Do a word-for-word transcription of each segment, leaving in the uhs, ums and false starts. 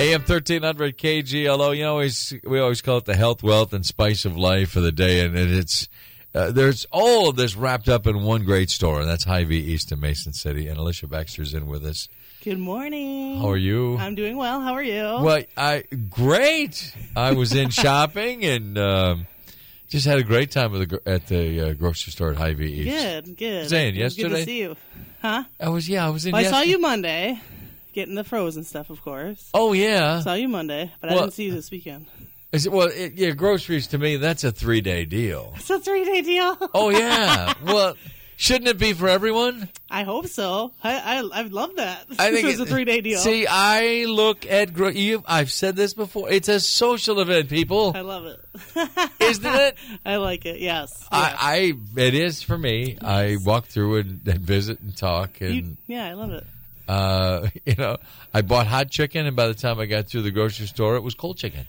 A M thirteen hundred K G L O. You know, always, we always call it the health, wealth, and spice of life for the day, and it's uh, there's all of this wrapped up in one great store, and that's Hy-Vee East in Mason City. And Alicia Baxter's in with us. Good morning. How are you? I'm doing well. How are you? Well, I great. I was in shopping and um, just had a great time at the, at the uh, grocery store at Hy-Vee East. Good, good. Zane, yesterday? Good to see you. Huh? I was, yeah, I was in well, I yesterday. saw you Monday, getting the frozen stuff, of course. Oh, yeah. Saw you Monday, but Well, I didn't see you this weekend. Is it, well, it, yeah, groceries to me, that's a three-day deal. It's a three-day deal. Oh, yeah. Well, shouldn't it be for everyone? I hope so. I I, I love that. I think it's a three-day deal. See, I look at gro- you. I've said this before. It's a social event, people. I love it. Isn't it? I like it. Yes. I, I it is for me. Yes. I walk through and, and visit and talk and you, yeah, I love it. Uh, you know, I bought hot chicken, and by the time I got through the grocery store, it was cold chicken.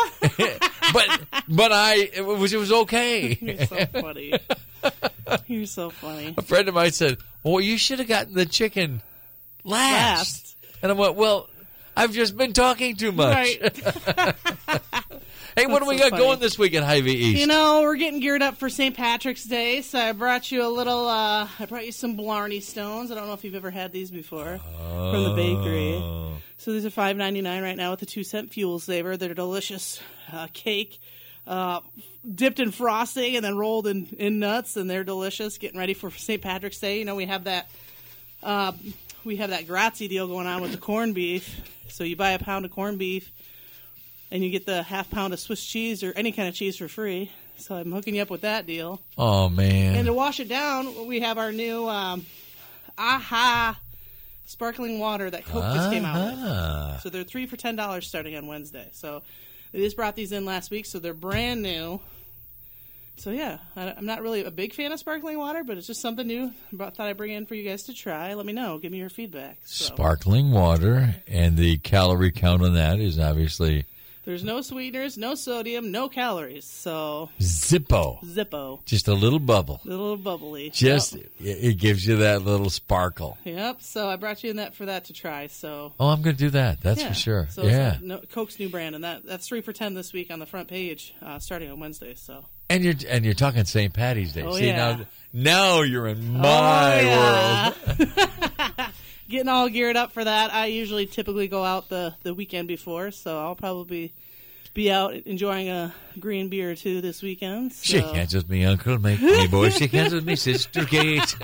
but but I it was it was okay. You're so funny. You're so funny. A friend of mine said, "Well, you should have gotten the chicken last." last. And I went, "Well, I've just been talking too much." Right. Hey, what That's do we so got funny. going this week at Hy-Vee East? You know, we're getting geared up for Saint Patrick's Day, so I brought you a little, uh, I brought you some Blarney Stones. I don't know if you've ever had these before oh. from the bakery. So these are five ninety-nine right now with the two cent fuel saver. They're delicious uh, cake, uh, dipped in frosting and then rolled in, in nuts, and they're delicious. Getting ready for Saint Patrick's Day. You know, we have that, uh, we have that Grazie deal going on with the corned beef. So you buy a pound of corned beef, and you get the half pound of Swiss cheese or any kind of cheese for free. So I'm hooking you up with that deal. Oh, man. And to wash it down, we have our new um, AHA sparkling water that Coke just came out with. So they're three for ten dollars starting on Wednesday. So they just brought these in last week, so they're brand new. So, yeah, I, I'm not really a big fan of sparkling water, but it's just something new I thought I'd bring in for you guys to try. Let me know. Give me your feedback. So. Sparkling water, and the calorie count on that is obviously... There's no sweeteners, no sodium, no calories. So Zippo. Zippo. Just a little bubble. Little bubbly. Just yep. It gives you that little sparkle. Yep. So I brought you in that for that to try. So. Oh, I'm going to do that. That's yeah. for sure. So yeah. It's no, Coke's new brand, and that that's three for ten this week on the front page, uh, starting on Wednesday. So. And you're and you're talking Saint Patty's Day. Oh, See yeah. now, now you're in my oh, yeah. world. Getting all geared up for that. I usually typically go out the, the weekend before, so I'll probably be out enjoying a green beer or two this weekend. So. Shake hands with me, Uncle. Make me boy. Shake hands with me, Sister Kate.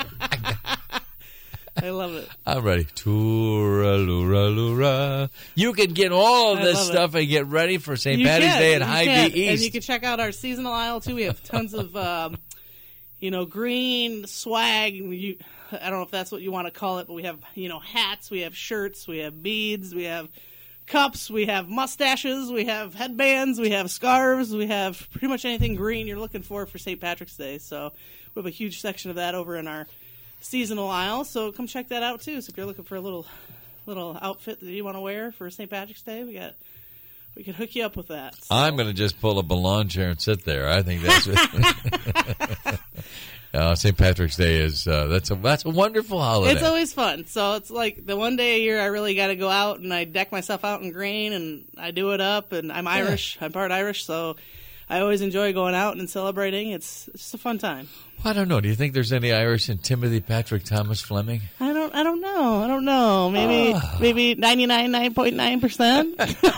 I love it. I'm ready. Toora-lura-lura. You can get all of I this stuff it. and get ready for Saint Patty's Day at Hy-Vee East. And you can check out our seasonal aisle, too. We have tons of, um, you know, green swag. You, I don't know if that's what you want to call it, but we have, you know, hats, we have shirts, we have beads, we have cups, we have mustaches, we have headbands, we have scarves, we have pretty much anything green you're looking for for Saint Patrick's Day. So we have a huge section of that over in our seasonal aisle, so come check that out too. So if you're looking for a little little outfit that you want to wear for Saint Patrick's Day, we got we can hook you up with that. So. I'm going to just pull up a lawn chair and sit there. I think that's what uh, Saint Patrick's Day is. Uh, that's a that's a wonderful holiday. It's always fun. So it's like the one day a year I really got to go out and I deck myself out in green and I do it up. And I'm Irish. Yeah. I'm part Irish, so I always enjoy going out and celebrating. It's, it's just a fun time. Well, I don't know. Do you think there's any Irish in Timothy Patrick Thomas Fleming? I don't. I don't know. I don't know. Maybe. Oh. Maybe ninety-nine nine point nine percent.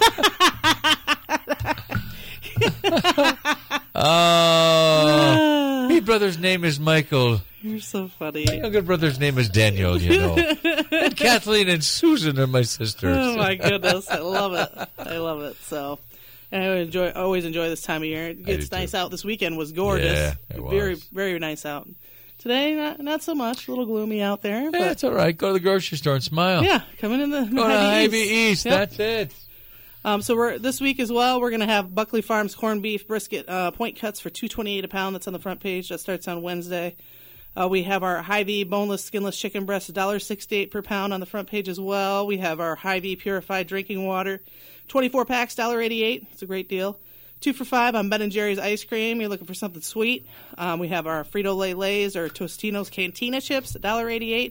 Oh, my brother's name is Michael. You're so funny. My younger brother's name is Daniel. You know, and Kathleen and Susan are my sisters. Oh my goodness, I love it. I love it. So. And I enjoy, always enjoy this time of year. It gets nice too. Out. This weekend was gorgeous. Yeah, it very, was. very nice out. Today, not not so much. A little gloomy out there. But yeah, it's all right. Go to the grocery store and smile. Yeah, coming in the Go to Hy-Vee East. East. Yep. That's it. Um, so we're this week as well. We're going to have Buckley Farms corned beef brisket uh, point cuts for two twenty-eight a pound. That's on the front page. That starts on Wednesday. Uh, we have our Hy-Vee boneless, skinless chicken breast, one dollar sixty-eight per pound on the front page as well. We have our Hy-Vee purified drinking water, twenty-four packs, one dollar eighty-eight. It's a great deal. Two for five on Ben and Jerry's ice cream. You're looking for something sweet. Um, we have our Frito-Lay Lays or Tostino's Cantina chips, one dollar eighty-eight.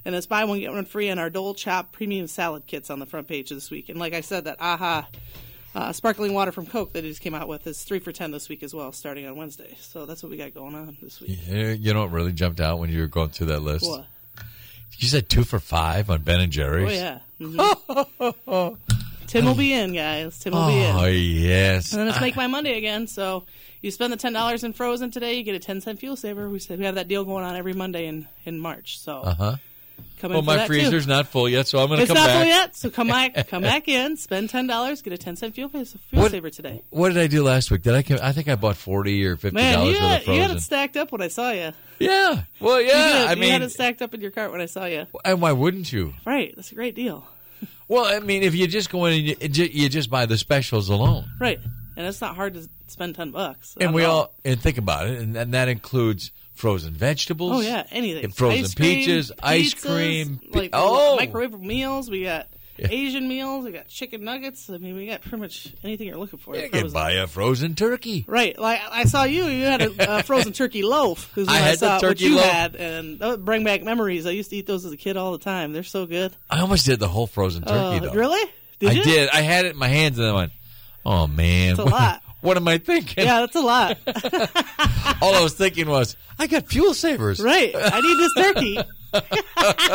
And it's buy one, get one free on our Dole Chop premium salad kits on the front page this week. And like I said, that AHA uh, sparkling water from Coke that he just came out with is three for ten this week as well, starting on Wednesday. So that's what we got going on this week. Yeah, you know what really jumped out when you were going through that list? What? You said two for five on Ben and Jerry's. Oh, yeah. Mm-hmm. Tim will be in, guys. Tim will oh, be in. Oh, yes. And then it's Make My Monday again. So you spend the ten dollars in Frozen today, you get a ten cent fuel saver. We said we have that deal going on every Monday in, in March. So uh-huh. come in Well, for my that freezer's too. not full yet, so I'm going to It's come not back. full yet, so come back, come back in, spend ten dollars, get a ten cent fuel, fuel What- saver today. What did I do last week? Did I? come- I think I bought forty or fifty Man, dollars you worth had, of you Frozen. had it stacked up when I saw you. Yeah. Well, You, yeah. did. I You mean, had it stacked up in your cart when I saw you. and why wouldn't you? Right, that's a great deal. Well, I mean, if you just go in and you, it ju- you just buy the specials alone, Right, and it's not hard to spend ten bucks. and on we all. all and think about it, and, and that includes frozen vegetables. Oh yeah, anything. And frozen Ice cream, peaches, ice pizzas, cream. pe- like oh, microwavable meals. We got Yeah. Asian meals. We got chicken nuggets. I mean, we got pretty much anything you're looking for. you at can Frozen. buy a frozen turkey. Right, like I saw you. You had a uh, frozen turkey loaf. Is I what I, had the saw what turkey you loaf. had, and that would bring back memories. I used to eat those as a kid all the time. They're so good. I almost did the whole frozen turkey, Uh, though. really? Did I you? did. I had it in my hands, and I went, "Oh man, That's a what, lot. what am I thinking?" Yeah, that's a lot. All I was thinking was, "I got fuel savers." Right. I need this turkey.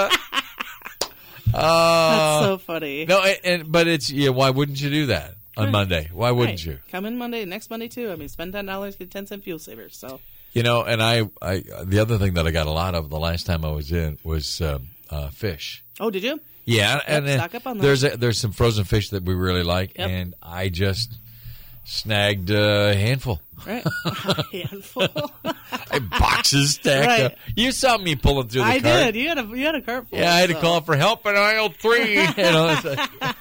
Uh, That's so funny. No, and, and but it's yeah. Why wouldn't you do that on Right. Monday? Why wouldn't Right. you? Come in Monday, next Monday too. I mean, spend ten dollars, get ten cent fuel savers. So You know, and I, I, the other thing that I got a lot of the last time I was in was um, uh, fish. oh, did you? Yeah, and then stock up on that. there's a, there's some frozen fish that we really like, Yep. and I just snagged a handful, Right. A handful. boxes stacked Right. up. You saw me pulling through the I cart. did. You had a you had a cart full. Yeah, I had to so. call for help in aisle three. You know, it's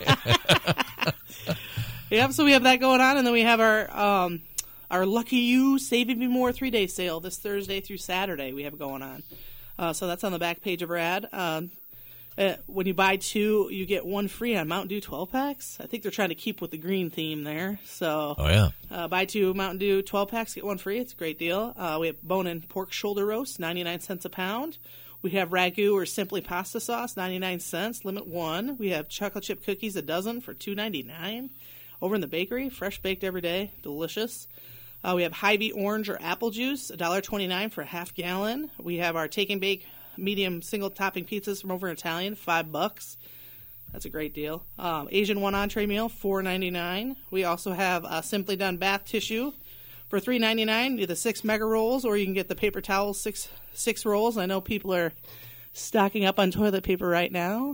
like- Yep. So we have that going on, and then we have our um our Lucky You Save Even More three day sale this Thursday through Saturday. We have going on. Uh, so that's on the back page of our ad. Um, uh, when you buy two, you get one free on Mountain Dew twelve packs. I think they're trying to keep with the green theme there. So oh yeah. uh, buy two Mountain Dew twelve packs, get one free. It's a great deal. Uh, we have bone-in pork shoulder roast, ninety-nine cents a pound. We have ragu or simply pasta sauce, ninety-nine cents, limit one. We have chocolate chip cookies, a dozen for two ninety-nine. Over in the bakery, fresh baked every day, delicious. Uh, we have Hy-Vee orange or apple juice, one dollar twenty-nine for a half gallon. We have our take and bake medium single topping pizzas from Over in Italian, five bucks. That's a great deal. Um, Asian one entree meal, four ninety-nine. We also have uh, Simply Done bath tissue for three ninety-nine. Do the six mega rolls, or you can get the paper towels, six six rolls. I know people are stocking up on toilet paper right now.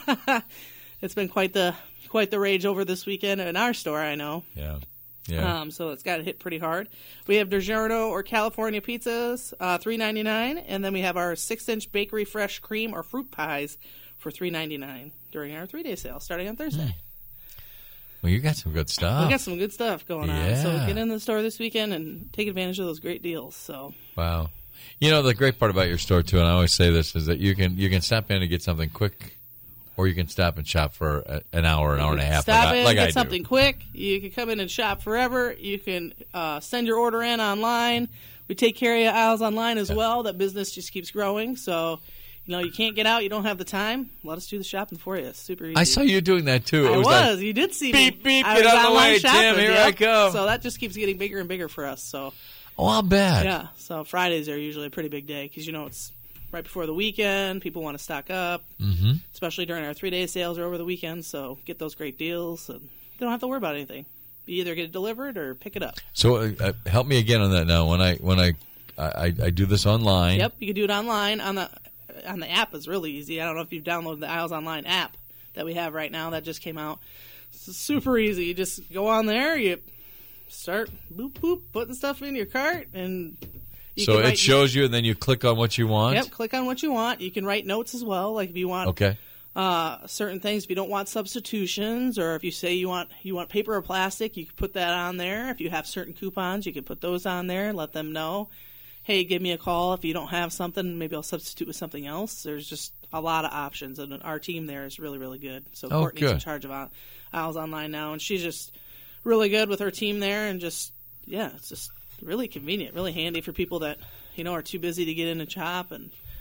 It's been quite the quite the rage over this weekend in our store, I know. Yeah. Yeah. Um, so it's got hit pretty hard. We have DiGiorno or California pizzas, uh, three ninety-nine, and then we have our six-inch bakery fresh cream or fruit pies for three ninety-nine during our three-day sale starting on Thursday. Well, you got some good stuff. We got some good stuff going on. So Yeah. get in the store this weekend and take advantage of those great deals. So Wow. You know, the great part about your store, too, and I always say this, is that you can you can stop in and get something quick, or you can stop and shop for a, an hour, an hour and a half. stop like in, I, like get I do. something quick. You can come in and shop forever. You can uh, send your order in online. We take care of your aisles online as well. That business just keeps growing. So, you know, you can't get out. You don't have the time. Let us do the shopping for you. It's super easy. I saw you doing that, too. It I was. was, like, you did see beep, me. beep, I get was out of the online way, shopping, Tim. Here yep. I come. So that just keeps getting bigger and bigger for us. So, oh, I'll bet. yeah. So Fridays are usually a pretty big day because, you know, it's right before the weekend. People want to stock up, Mm-hmm. especially during our three-day sales or over the weekend. So get those great deals, and they don't have to worry about anything. You either get it delivered or pick it up. So uh, uh, help me again on that now. When I when I I, I do this online. Yep, you can do it online on the on the app. Is really easy. I don't know if you've downloaded the Aisles Online app that we have right now. That just came out. It's super easy. You just go on there. You start boop boop putting stuff in your cart, and you So can it write, shows you, and then you click on what you want. Yep, click on what you want. You can write notes as well, like if you want Okay. uh, certain things. If you don't want substitutions, or if you say you want you want paper or plastic, you can put that on there. If you have certain coupons, you can put those on there. Let them know. Hey, give me a call if you don't have something. Maybe I'll substitute with something else. There's just a lot of options, and our team there is really, really good. So Oh, Courtney's in good. charge of Aisles Online now, and she's just really good with her team there, and just yeah, it's just really convenient, really handy for people that you know are too busy to get in and shop, and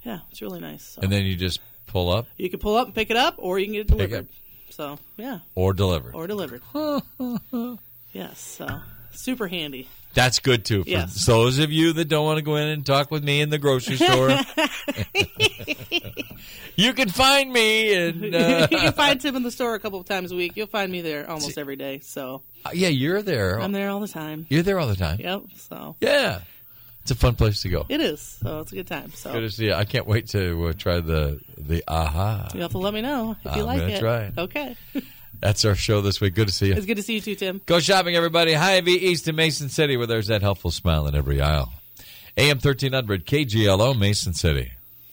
Yeah, it's really nice. So. And then you just pull up? You can pull up and pick it up, or you can get it delivered. So, yeah. Or delivered. Or delivered. Yes, so super handy. That's good, too. For yes. those of you that don't want to go in and talk with me in the grocery store, you can find me. And, uh, you can find Tim in the store a couple of times a week. You'll find me there almost every day. So uh, yeah, you're there. I'm there all the time. You're there all the time? Yep. So yeah. It's a fun place to go. It is. So it's a good time. So good to see you. I can't wait to uh, try the, the aha. You'll have to let me know if you I'm like gonna it. Try it. Okay. That's our show this week. Good to see you. It's good to see you too, Tim. Go shopping, everybody. Hy-Vee East in Mason City, where there's that helpful smile in every aisle. A M thirteen hundred K G L O, Mason City.